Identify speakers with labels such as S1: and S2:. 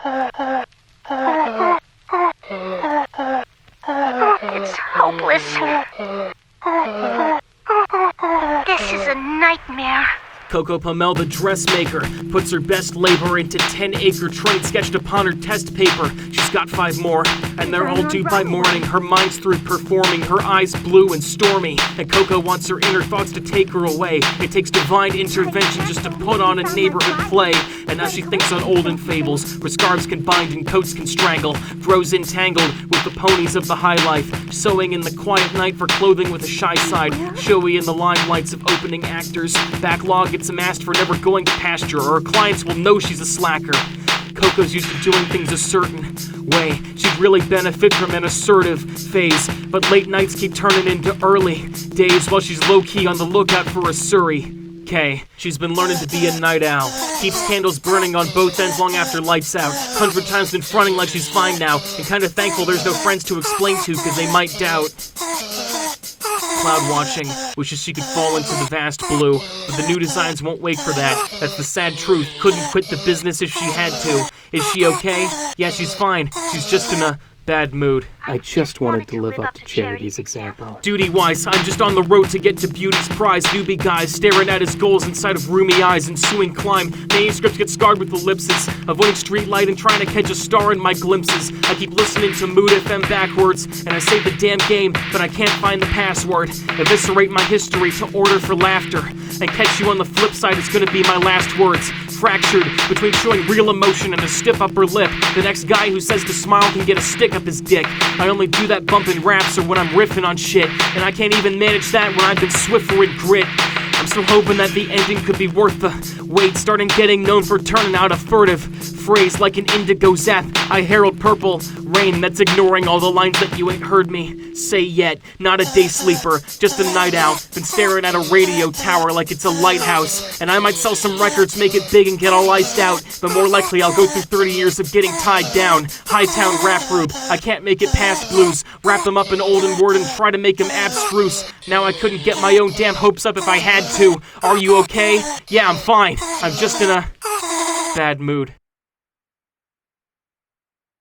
S1: It's hopeless. This is a nightmare.
S2: Coco Pommel, the dressmaker, puts her best labor into 10-acre train sketched upon her test paper. She's got 5 more, and they're all due by morning. Her mind's through performing, her eyes blue and stormy. And Coco wants her inner thoughts to take her away. It takes divine intervention just to put on a neighborhood play. And now she thinks on olden fables, where scarves can bind and coats can strangle. Grows entangled with the ponies of the high life. Sewing in the quiet night for clothing with a shy side. Showy in the limelights of opening actors. Backlog gets amassed for never going to pasture, or her clients will know she's a slacker. Coco's used to doing things a certain way. She'd really benefit from an assertive phase, but late nights keep turning into early days while she's low-key on the lookout for a Surrey. She's been learning to be a night owl. Keeps candles burning on both ends long after lights out. 100 times been fronting like she's fine now, and kinda thankful there's no friends to explain to, cause they might doubt. Cloud watching, wishes she could fall into the vast blue, but the new designs won't wait for that. That's the sad truth. Couldn't quit the business if she had to. Is she okay? Yeah, she's fine. She's just in a bad mood.
S3: I just wanted to live up to Charity's example.
S2: Duty-wise, I'm just on the road to get to beauty's prize. Newbie guys staring at his goals inside of roomy eyes. Ensuing climb, manuscripts get scarred with ellipses. Avoiding street light and trying to catch a star in my glimpses. I keep listening to Mood FM backwards, and I save the damn game, but I can't find the password. Eviscerate my history to order for laughter, and catch you on the flip side is gonna be my last words. Fractured between showing real emotion and a stiff upper lip. The next guy who says to smile can get a stick up his dick. I only do that bumping raps or when I'm riffing on shit, and I can't even manage that when I've been swifter in grit. I'm still hoping that the ending could be worth the wait, starting getting known for turning out a furtive phrase like an indigo zap. I herald purple rain that's ignoring all the lines that you ain't heard me say yet. Not a day sleeper, just a night owl. Been staring at a radio tower like it's a lighthouse. And I might sell some records, make it big and get all iced out, but more likely I'll go through 30 years of getting tied down. Hightown rap rube, I can't make it past blues. Wrap them up in olden word and try to make them abstruse. Now I couldn't get my own damn hopes up if I had to. Are you okay? Yeah, I'm fine. I'm just in a bad mood.